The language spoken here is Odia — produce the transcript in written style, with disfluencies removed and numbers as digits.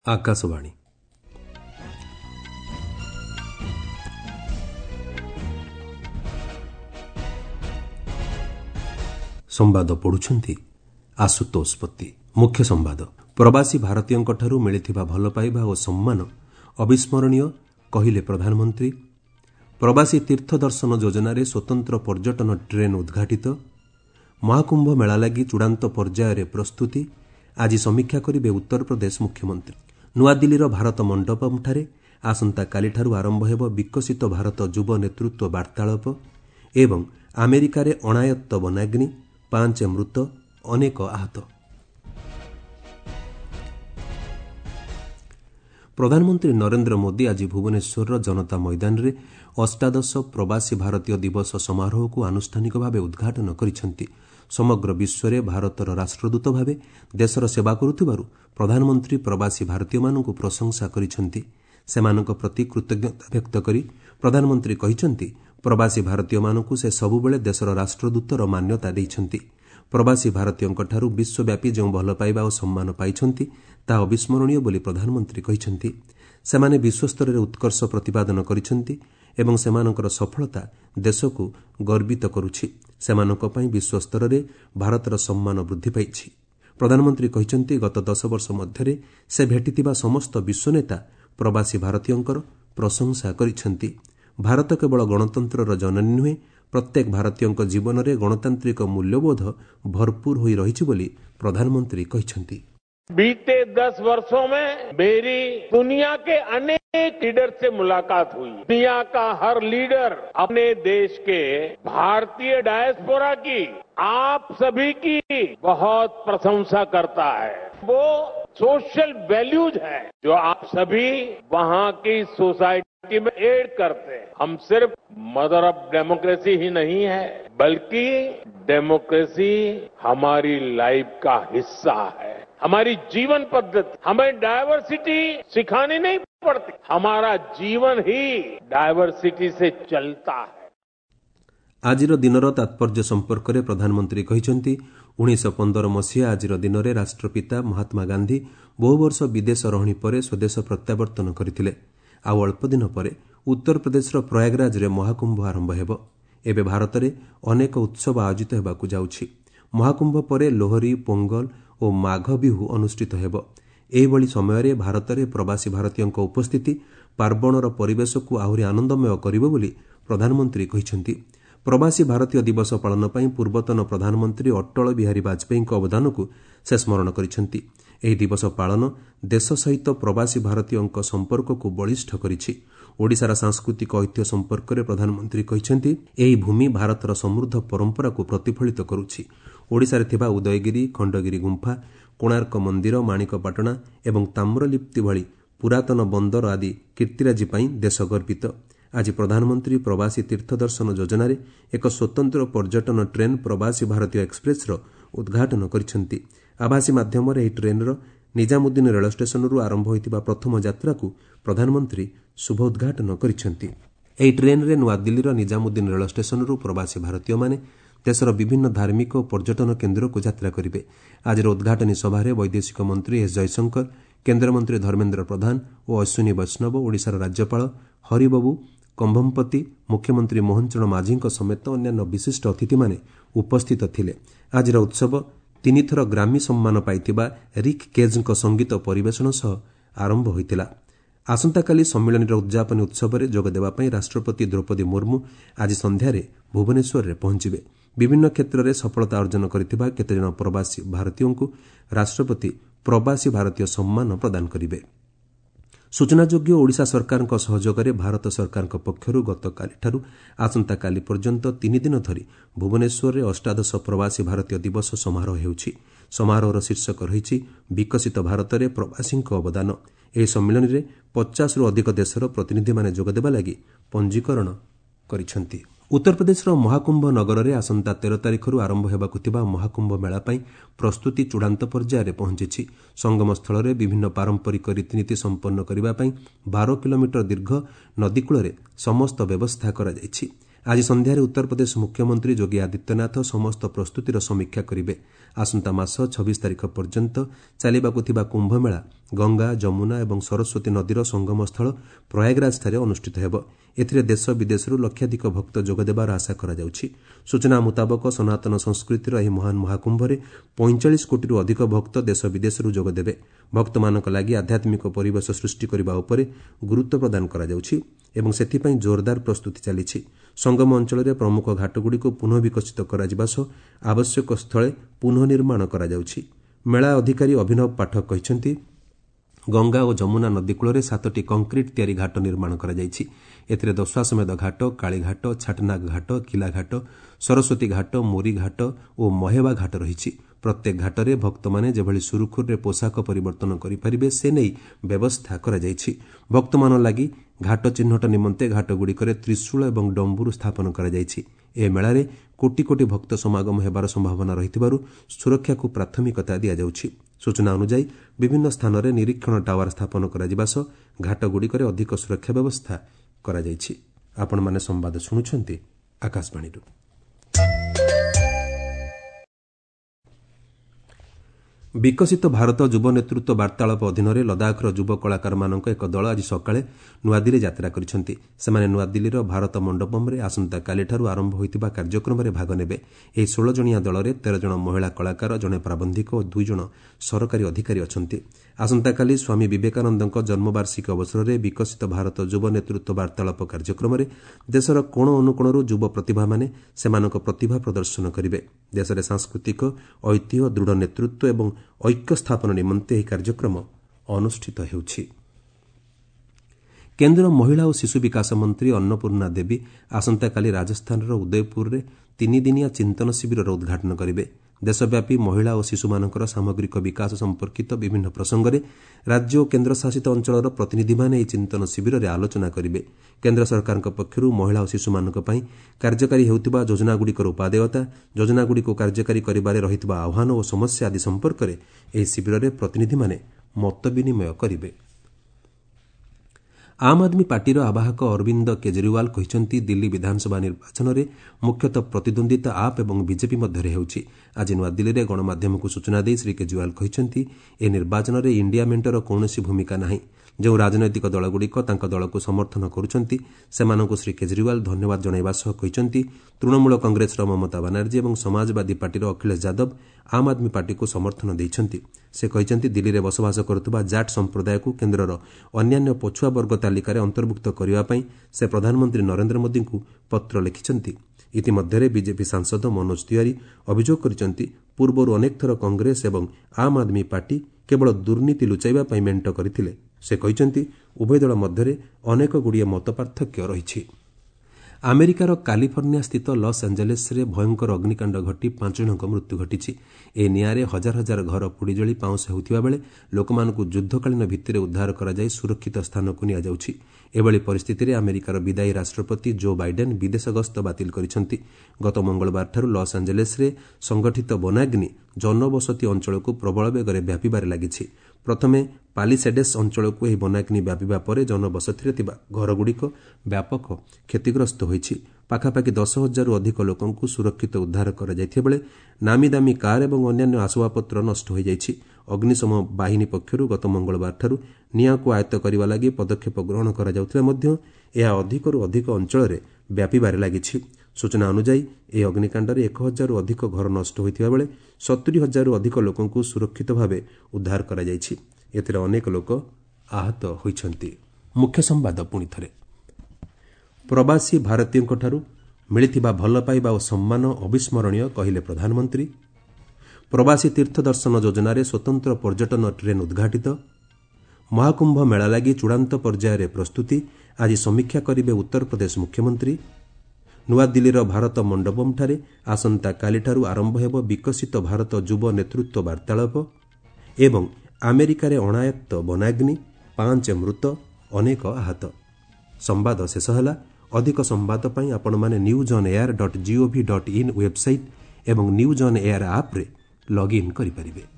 आकाशवाणी संवाद पढ़ुछंती आशुतोष पति। मुख्य संवाद। प्रवासी भारतीयों मिलिथिबा भल पाइबा और सम्मान अविस्मरणीय कहिले प्रधानमंत्री। प्रवासी तीर्थ दर्शन योजन स्वतंत्र पर्यटन ट्रेन उद्घाटित। महाकुंभ मेला लगी चूड़ांत पर्यायर प्रस्तुति। आज समीक्षा करिवे उत्तर प्रदेश मुख्यमंत्री। नुआदिल्लीर भारत मंडपमठारे आसंता कालिठारु आरंभ हेब विकसित भारत युव नेतृत्व वार्तालाप। एवं अमेरिकारे अणायत्त वनाग्नि 5 मृत अनेक आहत। प्रधानमंत्री नरेंद्र मोदी आज भुवनेश्वर जनता मैदान रे अष्टादश प्रवासी भारतीय दिवस समारोह को आनुष्ठानिक भाव उद्घाटन करिसेंती। समग्र विश्व में भारतर राष्ट्रदूत भाव देशर सेवा करुथिबारु प्रधानमंत्री प्रवासी भारतीय मानकु प्रशंसा करिसेंती। सेमानक प्रति कृतज्ञता व्यक्त करी प्रधानमंत्री कहिसेंती प्रवासी भारतीय मानकु से सबुबेले देशर राष्ट्रदूतर मान्यता दैछंती। प्रवासी भारतीयंकठारु विश्वव्यापी जो भल पाइबा और सम्मान पाइछंती ता अविस्मरणीय बोली प्रधानमंत्री कहिसेंती। सेमाने विश्वस्तर रे उत्कर्ष प्रतिपादन करिसेंती एवं सेमानकर सफलता देशको गर्वित करुछि। सेमानक पई विश्वस्तर रे भारतर सम्मान वृद्धि पाइछि। प्रधानमंत्री कहिसेंती गत 10 वर्ष मध्यरे से भेटितिबा समस्त विश्वनेता प्रवासी भारतीयंकर प्रशंसा करिसेंती। भारत केवल गणतंत्रर जननी नुहे, प्रत्येक भारतीयंक जीवन रे गणतांत्रिक मूल्यबोध भरपूर होई रहिछि बोली प्रधानमंत्री कहिसेंती। बीते 10 वर्षों में मेरी दुनिया के अनेक लीडर से मुलाकात हुई। दुनिया का हर लीडर अपने देश के भारतीय डायस्पोरा की, आप सभी की बहुत प्रशंसा करता है। वो सोशल वैल्यूज है जो आप सभी वहाँ की सोसाइटी में ऐड करते हैं। हम सिर्फ मदर ऑफ डेमोक्रेसी ही नहीं है, बल्कि डेमोक्रेसी हमारी लाइफ का हिस्सा है, हमारी जीवन पद्धति। हमें डायवर्सिटी सिखानी नहीं पड़ती, हमारा जीवन ही डायवर्सिटी से चलता है। आजिर दिनर तात्पर्य संपर्क में प्रधानमंत्री कहिसेंती 1915 मसीहा आजिर दिन में राष्ट्रपिता महात्मा गांधी बहु वर्ष विदेश रही पर स्वदेश प्रत्यावर्तन करथिले। आ अल्प दिन पर उत्तर प्रदेशर प्रयागराज रे महाकुंभ आरंभ हेब। एबे भारत में अनेक उत्सव आयोजित हेबाकु जाउछि। महाकुंभ पर लोहरी, पोंगल और माघ बिहु अनुष्ठित हेब। एहिभଳି समୟରେ ଭାରତରେ ପ୍ରବାସୀ ଭାରତୀୟଙ୍କ ଉପସ୍ଥିତି ପାର୍ବଣର ପରିବେଶକୁ ଆହୁରି ଆନନ୍ଦମୟ କରିବ ବୋଲି ପ୍ରଧାନମନ୍ତ୍ରୀ କହିଛନ୍ତି। ପ୍ରବାସୀ ଭାରତୀୟ ଦିବସ ପାଳନ ପାଇଁ ପୂର୍ବତନ ପ୍ରଧାନମନ୍ତ୍ରୀ ଅଟଳ ବିହାରୀ ବାଜପେୟୀଙ୍କ ଅବଦାନକୁ ସେ ସ୍ମରଣ କରିଛନ୍ତି। ଏହି ଦିବସ ପାଳନ ଦେଶ ସହିତ ପ୍ରବାସୀ ଭାରତୀୟଙ୍କ ସମ୍ପର୍କକୁ ବଳିଷ୍ଠ କରିଛି। ଓଡ଼ିଶାର ସାଂସ୍କୃତିକ ଐତିହ୍ୟ ସମ୍ପର୍କରେ ପ୍ରଧାନମନ୍ତ୍ରୀ କହିଛନ୍ତି ଏହି ଭୂମି ଭାରତର ସମୃଦ୍ଧ ପରମ୍ପରାକୁ ପ୍ରତିଫଳିତ କରୁଛି। ଓଡ଼ିଶାରେ ଥିବା ଉଦୟଗିରି, ଖଣ୍ଡଗିରି ଗୁମ୍ଫା, କୋଣାର୍କ ମନ୍ଦିର, ମାଣିକପାଟଣା ଏବଂ ତାମ୍ରଲିପ୍ତି ଭଳି ପୁରାତନ ବନ୍ଦର ଆଦି କୀର୍ତ୍ତିରାଜି ପାଇଁ ଦେଶ ଗର୍ବିତ। ଆଜି ପ୍ରଧାନମନ୍ତ୍ରୀ ପ୍ରବାସୀ ତୀର୍ଥ ଦର୍ଶନ ଯୋଜନାରେ ଏକ ସ୍ୱତନ୍ତ୍ର ପର୍ଯ୍ୟଟନ ଟ୍ରେନ୍ ପ୍ରବାସୀ ଭାରତୀୟ ଏକ୍ସପ୍ରେସ୍ର ଉଦ୍ଘାଟନ କରିଛନ୍ତି। ଆଭାସୀ ମାଧ୍ୟମରେ ଏହି ଟ୍ରେନ୍ର ନିଜାମୁଦ୍ଦିନ ରେଳ ଷ୍ଟେସନରୁ ଆରମ୍ଭ ହୋଇଥିବା ପ୍ରଥମ ଯାତ୍ରାକୁ ପ୍ରଧାନମନ୍ତ୍ରୀ ଶୁଭ ଉଦ୍ଘାଟନ କରିଛନ୍ତି। ଏହି ଟ୍ରେନ୍ରେ ନୂଆଦିଲ୍ଲୀର ନିଜାମୁଦ୍ଦିନ ରେଳ ଷ୍ଟେସନରୁ ପ୍ରବାସୀ ଭାରତୀୟମାନେ ଦେଶର ବିଭିନ୍ନ ଧାର୍ମିକ ଓ ପର୍ଯ୍ୟଟନ କେନ୍ଦ୍ରକୁ ଯାତ୍ରା କରିବେ। ଆଜିର ଉଦ୍ଘାଟନୀ ସଭାରେ ବୈଦେଶିକ ମନ୍ତ୍ରୀ ଏସ୍ ଜୟଶଙ୍କର, କେନ୍ଦ୍ରମନ୍ତ୍ରୀ ଧର୍ମେନ୍ଦ୍ର ପ୍ରଧାନ ଓ ଅଶ୍ୱିନୀ ବୈଷ୍ଣବ, ଓଡ଼ିଶାର ରାଜ୍ୟପାଳ ହରିବାବୁ କମ୍ଭମପତି, ମୁଖ୍ୟମନ୍ତ୍ରୀ ମୋହନ ଚରଣ ମାଝୀଙ୍କ ସମେତ ଅନ୍ୟାନ୍ୟ ବିଶିଷ୍ଟ ଅତିଥିମାନେ ଉପସ୍ଥିତ ଥିଲେ। ଆଜିର ଉତ୍ସବ 3 ଥର ଗ୍ରାମୀ ସମ୍ମାନ ପାଇଥିବା ରିକ୍ କେଜ୍ଙ୍କ ସଙ୍ଗୀତ ପରିବେଷଣ ସହ ଆରମ୍ଭ ହୋଇଥିଲା। ଆସନ୍ତାକାଲି ସମ୍ମିଳନୀର ଉଦ୍ଯାପନୀ ଉତ୍ସବରେ ଯୋଗ ଦେବା ପାଇଁ ରାଷ୍ଟ୍ରପତି ଦ୍ରୌପଦୀ ମୁର୍ମୁ ଆଜି ସନ୍ଧ୍ୟାରେ ଭୁବନେଶ୍ୱରରେ ପହଞ୍ଚିବେ। ବିଭିନ୍ନ କ୍ଷେତ୍ରରେ ସଫଳତା ଅର୍ଜନ କରିଥିବା କେତେଜଣ ପ୍ରବାସୀ ଭାରତୀୟଙ୍କୁ ରାଷ୍ଟ୍ରପତି ପ୍ରବାସୀ ଭାରତୀୟ ସମ୍ମାନ ପ୍ରଦାନ କରିବେ। ସୂଚନାଯୋଗ୍ୟ ଓଡ଼ିଶା ସରକାରଙ୍କ ସହଯୋଗରେ ଭାରତ ସରକାରଙ୍କ ପକ୍ଷରୁ ଗତକାଲିଠାରୁ ଆସନ୍ତାକାଲି ପର୍ଯ୍ୟନ୍ତ 3 ଦିନ ଧରି ଭୁବନେଶ୍ୱରରେ ଅଷ୍ଟାଦଶ ପ୍ରବାସୀ ଭାରତୀୟ ଦିବସ ସମାରୋହ ହେଉଛି। ସମାରୋହର ଶୀର୍ଷକ ରହିଛି ବିକଶିତ ଭାରତରେ ପ୍ରବାସୀଙ୍କ ଅବଦାନ। ଏହି ସମ୍ମିଳନୀରେ 50ରୁ ଅଧିକ ଦେଶର ପ୍ରତିନିଧିମାନେ ଯୋଗଦେବା ଲାଗି ପଞ୍ଜୀକରଣ କରିଛନ୍ତି। ଉତ୍ତରପ୍ରଦେଶର ମହାକୁମ୍ଭ ନଗରରେ ଆସନ୍ତା 13 ତାରିଖରୁ ଆରମ୍ଭ ହେବାକୁ ଥିବା ମହାକୁମ୍ଭ ମେଳା ପାଇଁ ପ୍ରସ୍ତୁତି ଚୂଡ଼ାନ୍ତ ପର୍ଯ୍ୟାୟରେ ପହଞ୍ଚିଛି। ସଙ୍ଗମସ୍ଥଳରେ ବିଭିନ୍ନ ପାରମ୍ପରିକ ରୀତିନୀତି ସମ୍ପନ୍ନ କରିବା ପାଇଁ 12 କିଲୋମିଟର ଦୀର୍ଘ ନଦୀକୂଳରେ ସମସ୍ତ ବ୍ୟବସ୍ଥା କରାଯାଇଛି। ଆଜି ସନ୍ଧ୍ୟାରେ ଉତ୍ତରପ୍ରଦେଶ ମୁଖ୍ୟମନ୍ତ୍ରୀ ଯୋଗୀ ଆଦିତ୍ୟନାଥ ସମସ୍ତ ପ୍ରସ୍ତୁତିର ସମୀକ୍ଷା କରିବେ। ଆସନ୍ତା ମାସ 26 ତାରିଖ ପର୍ଯ୍ୟନ୍ତ ଚାଲିବାକୁ ଥିବା କୁମ୍ଭମେଳା ଗଙ୍ଗା, ଯମୁନା ଏବଂ ସରସ୍ୱତୀ ନଦୀର ସଙ୍ଗମସ୍ଥଳ ପ୍ରୟାଗରାଜଠାରେ ଅନୁଷ୍ଠିତ ହେବ। ଏଥିରେ ଦେଶ ବିଦେଶରୁ ଲକ୍ଷାଧିକ ଭକ୍ତ ଯୋଗଦେବାର ଆଶା କରାଯାଉଛି। ସୂଚନା ମୁତାବକ ସନାତନ ସଂସ୍କୃତିର ଏହି ମହାନ ମହାକୁମ୍ଭରେ 45 କୋଟିରୁ ଅଧିକ ଭକ୍ତ ଦେଶ ବିଦେଶରୁ ଯୋଗଦେବେ। ଭକ୍ତମାନଙ୍କ ଲାଗି ଆଧ୍ୟାତ୍ମିକ ପରିବେଶ ସୃଷ୍ଟି କରିବା ଉପରେ ଗୁରୁତ୍ୱ ପ୍ରଦାନ କରାଯାଉଛି ଏବଂ ସେଥିପାଇଁ ଜୋରଦାର ପ୍ରସ୍ତୁତି ଚାଲିଛି। ସଙ୍ଗମ ଅଞ୍ଚଳରେ ପ୍ରମୁଖ ଘାଟଗୁଡ଼ିକୁ ପୁନଃ ବିକଶିତ କରାଯିବା ସହ ଆବଶ୍ୟକ ସ୍ଥଳେ ପୁନଃ ନିର୍ମାଣ କରାଯାଉଛି। ମେଳା ଅଧିକାରୀ ଅଭିନବ ପାଠକ କହିଛନ୍ତି, ଗଙ୍ଗା ଓ ଯମୁନା ନଦୀ କୂଳରେ 7ଟି କଂକ୍ରିଟ୍ ତିଆରି ଘାଟ ନିର୍ମାଣ କରାଯାଇଛି। ଏଥିରେ ଦଶାଶ୍ୱମେଧ ଘାଟ, କାଳିଘାଟ, ଛାଟନାଗ ଘାଟ, କିଲାଘାଟ, ସରସ୍ୱତୀ ଘାଟ, ମୋରି ଘାଟ ଓ ମହେବା ଘାଟ ରହିଛି। ପ୍ରତ୍ୟେକ ଘାଟରେ ଭକ୍ତମାନେ ଯେଭଳି ସୁରୁଖୁରୁରେ ପୋଷାକ ପରିବର୍ତ୍ତନ କରିପାରିବେ ସେ ନେଇ ବ୍ୟବସ୍ଥା କରାଯାଇଛି। ଭକ୍ତମାନଙ୍କ ଲାଗି ଘାଟ ଚିହ୍ନଟ ନିମନ୍ତେ ଘାଟଗୁଡ଼ିକରେ ତ୍ରିଶୂଳ ଏବଂ ଡମ୍ବୁରୁ ସ୍ଥାପନ କରାଯାଇଛି। ଏହି ମେଳାରେ କୋଟି କୋଟି ଭକ୍ତ ସମାଗମ ହେବାର ସମ୍ଭାବନା ରହିଥିବାରୁ ସୁରକ୍ଷାକୁ ପ୍ରାଥମିକତା ଦିଆଯାଉଛି। ସୂଚନା ଅନୁଯାୟୀ ବିଭିନ୍ନ ସ୍ଥାନରେ ନିରୀକ୍ଷଣ ଟାୱାର ସ୍ଥାପନ କରାଯିବା ସହ ଘାଟଗୁଡ଼ିକରେ ଅଧିକ ସୁରକ୍ଷା ବ୍ୟବସ୍ଥା କରାଯାଇଛି। ଆପଣମାନେ ସମ୍ବାଦ ଶୁଣୁଛନ୍ତି ଆକାଶବାଣୀରୁ। ବିକଶିତ ଭାରତ ଯୁବ ନେତୃତ୍ୱ ବାର୍ତ୍ତାଳାପ ଅଧୀନରେ ଲଦାଖର ଯୁବ କଳାକାରମାନଙ୍କ ଏକ ଦଳ ଆଜି ସକାଳେ ନୂଆଦିଲ୍ଲୀ ଯାତ୍ରା କରିଛନ୍ତି। ସେମାନେ ନୂଆଦିଲ୍ଲୀର ଭାରତ ମଣ୍ଡପମ୍ରେ ଆସନ୍ତାକାଲିଠାରୁ ଆରମ୍ଭ ହୋଇଥିବା କାର୍ଯ୍ୟକ୍ରମରେ ଭାଗ ନେବେ। ଏହି 16 ଜଣିଆ ଦଳରେ 13 ଜଣ ମହିଳା କଳାକାର, ଜଣେ ପ୍ରାବନ୍ଧିକ ଓ 2 ଜଣ ସରକାରୀ ଅଧିକାରୀ ଅଛନ୍ତି। ଆସନ୍ତାକାଲି ସ୍ୱାମୀ ବିବେକାନନ୍ଦଙ୍କ ଜନ୍ମବାର୍ଷିକୀ ଅବସରରେ ବିକଶିତ ଭାରତ ଯୁବ ନେତୃତ୍ୱ ବାର୍ତ୍ତାଳାପ କାର୍ଯ୍ୟକ୍ରମରେ ଦେଶର କୋଣ ଅନୁକୋଣରୁ ଯୁବ ପ୍ରତିଭାମାନେ ସେମାନଙ୍କ ପ୍ରତିଭା ପ୍ରଦର୍ଶନ କରିବେ। ଦେଶରେ ସାଂସ୍କୃତିକ ଐତିହ୍ୟ, ଦୃଢ଼ ନେତୃତ୍ୱ ଏବଂ ଐକ୍ୟ ସ୍ଥାପନ ନିମନ୍ତେ ଏହି କାର୍ଯ୍ୟକ୍ରମ ଅନୁଷ୍ଠିତ ହେଉଛି। କେନ୍ଦ୍ର ମହିଳା ଓ ଶିଶୁ ବିକାଶ ମନ୍ତ୍ରୀ ଅନ୍ନପୂର୍ଣ୍ଣା ଦେବୀ ଆସନ୍ତାକାଲି ରାଜସ୍ଥାନର ଉଦୟପୁରରେ 3 ଦିନିଆ ଚିନ୍ତନ ଶିବିରର ଉଦ୍ଘାଟନ କରିବେ। ଦେଶବ୍ୟାପୀ ମହିଳା ଓ ଶିଶୁମାନଙ୍କର ସାମଗ୍ରିକ ବିକାଶ ସମ୍ପର୍କିତ ବିଭିନ୍ନ ପ୍ରସଙ୍ଗରେ ରାଜ୍ୟ ଓ କେନ୍ଦ୍ରଶାସିତ ଅଞ୍ଚଳର ପ୍ରତିନିଧିମାନେ ଏହି ଚିନ୍ତନ ଶିବିରରେ ଆଲୋଚନା କରିବେ। କେନ୍ଦ୍ର ସରକାରଙ୍କ ପକ୍ଷରୁ ମହିଳା ଓ ଶିଶୁମାନଙ୍କ ପାଇଁ କାର୍ଯ୍ୟକାରୀ ହେଉଥିବା ଯୋଜନାଗୁଡ଼ିକର ଉପାଦେୟତା, ଯୋଜନାଗୁଡ଼ିକୁ କାର୍ଯ୍ୟକାରୀ କରିବାରେ ରହିଥିବା ଆହ୍ୱାନ ଓ ସମସ୍ୟା ଆଦି ସମ୍ପର୍କରେ ଏହି ଶିବିରରେ ପ୍ରତିନିଧିମାନେ ମତ ବିନିମୟ କରିବେ। ଆମ୍ ଆଦମୀ ପାର୍ଟିର ଆବାହକ ଅରବିନ୍ଦ କେଜରିୱାଲ କହିଛନ୍ତି, ଦିଲ୍ଲୀ ବିଧାନସଭା ନିର୍ବାଚନରେ ମୁଖ୍ୟତଃ ପ୍ରତିଦ୍ୱନ୍ଦିତା ଆପ୍ ଏବଂ ବିଜେପି ମଧ୍ୟରେ ହେଉଛି। ଆଜି ନୂଆଦିଲ୍ଲୀରେ ଗଣମାଧ୍ୟମକୁ ସୂଚନା ଦେଇ ଶ୍ରୀ କେଜରିୱାଲ କହିଛନ୍ତି, ଏହି ନିର୍ବାଚନରେ ଇଣ୍ଡିଆ ମେଣ୍ଟର କୌଣସି ଭୂମିକା ନାହିଁ। ଯେଉଁ ରାଜନୈତିକ ଦଳଗୁଡ଼ିକ ତାଙ୍କ ଦଳକୁ ସମର୍ଥନ କରୁଛନ୍ତି ସେମାନଙ୍କୁ ଶ୍ରୀ କେଜରିୱାଲ ଧନ୍ୟବାଦ ଜଣାଇବା ସହ କହିଛନ୍ତି, ତୃଣମୂଳ କଂଗ୍ରେସର ମମତା ବାନାର୍ଜୀ ଏବଂ ସମାଜବାଦୀ ପାର୍ଟିର ଅଖିଳେଶ ଯାଦବ ଆମ୍ ଆଦମୀ ପାର୍ଟିକୁ ସମର୍ଥନ ଦେଇଛନ୍ତି। ସେ କହିଛନ୍ତି, ଦିଲ୍ଲୀରେ ବସବାସ କରୁଥିବା ଜାଟ୍ ସମ୍ପ୍ରଦାୟକୁ କେନ୍ଦ୍ରର ଅନ୍ୟାନ୍ୟ ପଛୁଆ ବର୍ଗ ତାଲିକାରେ ଅନ୍ତର୍ଭୁକ୍ତ କରିବା ପାଇଁ ସେ ପ୍ରଧାନମନ୍ତ୍ରୀ ନରେନ୍ଦ୍ର ମୋଦିଙ୍କୁ ପତ୍ର ଲେଖିଛନ୍ତି। ଇତିମଧ୍ୟରେ ବିଜେପି ସାଂସଦ ମନୋଜ ତିୱାରୀ ଅଭିଯୋଗ କରିଛନ୍ତି, ପୂର୍ବରୁ ଅନେକ ଥର କଂଗ୍ରେସ ଏବଂ ଆମ୍ ଆଦମୀ ପାର୍ଟି କେବଳ ଦୁର୍ନୀତି ଲୁଚାଇବା ପାଇଁ ମେଣ୍ଟ କରିଥିଲେ। ସେ କହିଛନ୍ତି, ଉଭୟ ଦଳ ମଧ୍ୟରେ ଅନେକଗୁଡ଼ିଏ ମତପାର୍ଥକ୍ୟ ରହିଛି। ଆମେରିକାର କାଲିଫର୍ଣ୍ଣିଆ ସ୍ଥିତ ଲସ୍ ଆଞ୍ଜେଲେସ୍ରେ ଭୟଙ୍କର ଅଗ୍ନିକାଣ୍ଡ ଘଟି 5 ଜଣଙ୍କ ମୃତ୍ୟୁ ଘଟିଛି। ଏହି ନିଆଁରେ ହଜାର ହଜାର ଘର ପୋଡ଼ିଜଳି ପାଉଁଶ ହେଉଥିବା ବେଳେ ଲୋକମାନଙ୍କୁ ଯୁଦ୍ଧକାଳୀନ ଭିତ୍ତିରେ ଉଦ୍ଧାର କରାଯାଇ ସୁରକ୍ଷିତ ସ୍ଥାନକୁ ନିଆଯାଉଛି। ଏଭଳି ପରିସ୍ଥିତିରେ ଆମେରିକାର ବିଦାୟୀ ରାଷ୍ଟ୍ରପତି ଜୋ ବାଇଡେନ୍ ବିଦେଶ ଗସ୍ତ ବାତିଲ କରିଛନ୍ତି। ଗତ ମଙ୍ଗଳବାରଠାରୁ ଲସ୍ ଆଞ୍ଜେଲେସ୍ରେ ସଂଗଠିତ ବନାଗ୍ନି ଜନବସତି ଅଞ୍ଚଳକୁ ପ୍ରବଳ ବେଗରେ ବ୍ୟାପିବାରେ ଲାଗିଛି। ପ୍ରଥମେ ପାଲିସେଡେସ୍ ଅଞ୍ଚଳକୁ ଏହି ବନାଗ୍ନି ବ୍ୟାପିବା ପରେ ଜନବସତିରେ ଥିବା ଘରଗୁଡ଼ିକ ବ୍ୟାପକ କ୍ଷତିଗ୍ରସ୍ତ ହୋଇଛି। ପାଖାପାଖି 10,000ରୁ ଅଧିକ ଲୋକଙ୍କୁ ସୁରକ୍ଷିତ ଉଦ୍ଧାର କରାଯାଇଥିବା ବେଳେ ନାମିଦାମୀ କାର୍ ଏବଂ ଅନ୍ୟାନ୍ୟ ଆସବାବପତ୍ର ନଷ୍ଟ ହୋଇଯାଇଛି। ଅଗ୍ନିଶମ ବାହିନୀ ପକ୍ଷରୁ ଗତ ମଙ୍ଗଳବାରଠାରୁ ନିଆଁକୁ ଆୟତ୍ତ କରିବା ଲାଗି ପଦକ୍ଷେପ ଗ୍ରହଣ କରାଯାଉଥିଲେ ମଧ୍ୟ ଏହା ଅଧିକରୁ ଅଧିକ ଅଞ୍ଚଳରେ ବ୍ୟାପିବାରେ ଲାଗିଛି। ସୂଚନା ଅନୁଯାୟୀ ଏହି ଅଗ୍ନିକାଣ୍ଡରେ 1,000ରୁ ଅଧିକ ଘର ନଷ୍ଟ ହୋଇଥିବା ବେଳେ 70,000ରୁ ଅଧିକ ଲୋକଙ୍କୁ ସୁରକ୍ଷିତ ଭାବେ ଉଦ୍ଧାର କରାଯାଇଛି। ଏଥିରେ ଅନେକ ଲୋକ ଆହତ ହୋଇଛନ୍ତି। ମୁଖ୍ୟ ସମ୍ବାଦ ପୁଣିଥରେ। ପ୍ରବାସୀ ଭାରତୀୟଙ୍କଠାରୁ ମିଳିଥିବା ଭଲ ପାଇବା ଓ ସମ୍ମାନ ଅବିସ୍ମରଣୀୟ କହିଲେ ପ୍ରଧାନମନ୍ତ୍ରୀ। ପ୍ରବାସୀ ତୀର୍ଥ ଦର୍ଶନ ଯୋଜନାରେ ସ୍ୱତନ୍ତ୍ର ପର୍ଯ୍ୟଟନ ଟ୍ରେନ୍ ଉଦ୍ଘାଟିତ। ମହାକୁମ୍ଭ ମେଳା ଲାଗି ଚୂଡ଼ାନ୍ତ ପର୍ଯ୍ୟାୟରେ ପ୍ରସ୍ତୁତି ଆଜି ସମୀକ୍ଷା କରିବେ ଉତ୍ତରପ୍ରଦେଶ ମୁଖ୍ୟମନ୍ତ୍ରୀ। ନୂଆଦିଲ୍ଲୀର ଭାରତ ମଣ୍ଡପମ୍ଠାରେ ଆସନ୍ତାକାଲିଠାରୁ ଆରମ୍ଭ ହେବ ବିକଶିତ ଭାରତ ଯୁବ ନେତୃତ୍ୱ ବାର୍ତ୍ତାଳାପ ଏବଂ ଆମେରିକାରେ ଅଣାୟତ୍ତ ବନାଗ୍ନି 5 ମୃତ ଅନେକ ଆହତ। ସମ୍ବାଦ ଶେଷ ହେଲା। ଅଧିକ ସମ୍ବାଦ ପାଇଁ ଆପଣମାନେ newsonair.gov.in ୱେବସାଇଟ୍ ଏବଂ ନ୍ୟୁଜ୍ ଅନ୍ ଏୟାର ଆପ୍ରେ ଲଗ୍ଇନ୍ କରିପାରିବେ।